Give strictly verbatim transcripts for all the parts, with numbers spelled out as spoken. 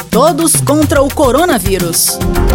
Todos contra o coronavírus.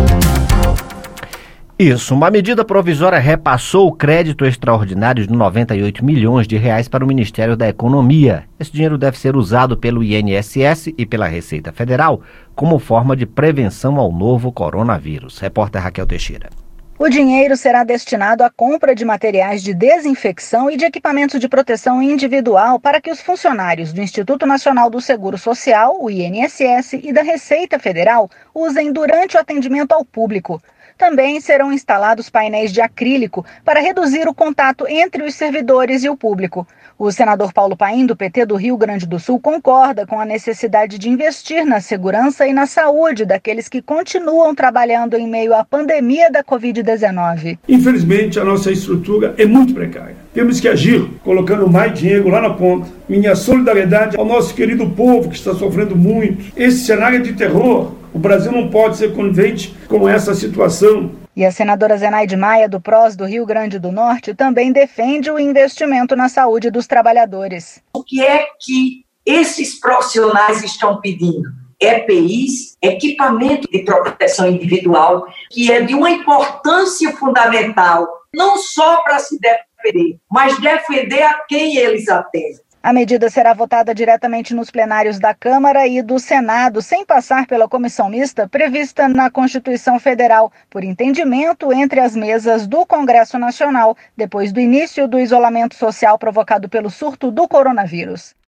Isso, uma medida provisória repassou o crédito extraordinário de noventa e oito milhões de reais para o Ministério da Economia. Esse dinheiro deve ser usado pelo I N S S e pela Receita Federal como forma de prevenção ao novo coronavírus. Repórter Raquel Teixeira. O dinheiro será destinado à compra de materiais de desinfecção e de equipamentos de proteção individual para que os funcionários do Instituto Nacional do Seguro Social, o I N S S, e da Receita Federal usem durante o atendimento ao público. Também serão instalados painéis de acrílico para reduzir o contato entre os servidores e o público. O senador Paulo Paim, do P T do Rio Grande do Sul, concorda com a necessidade de investir na segurança e na saúde daqueles que continuam trabalhando em meio à pandemia da covid dezenove. Infelizmente, a nossa estrutura é muito precária. Temos que agir, colocando mais dinheiro lá na ponta. Minha solidariedade ao nosso querido povo que está sofrendo muito. Esse cenário de terror, o Brasil não pode ser conivente com essa situação. E a senadora Zenaide Maia, do P R O S do Rio Grande do Norte, também defende o investimento na saúde dos trabalhadores. O que é que esses profissionais estão pedindo? E P Is, equipamento de proteção individual, que é de uma importância fundamental, não só para se defender, mas defender a quem eles atendem. A medida será votada diretamente nos plenários da Câmara e do Senado, sem passar pela comissão mista prevista na Constituição Federal, por entendimento entre as mesas do Congresso Nacional, depois do início do isolamento social provocado pelo surto do coronavírus.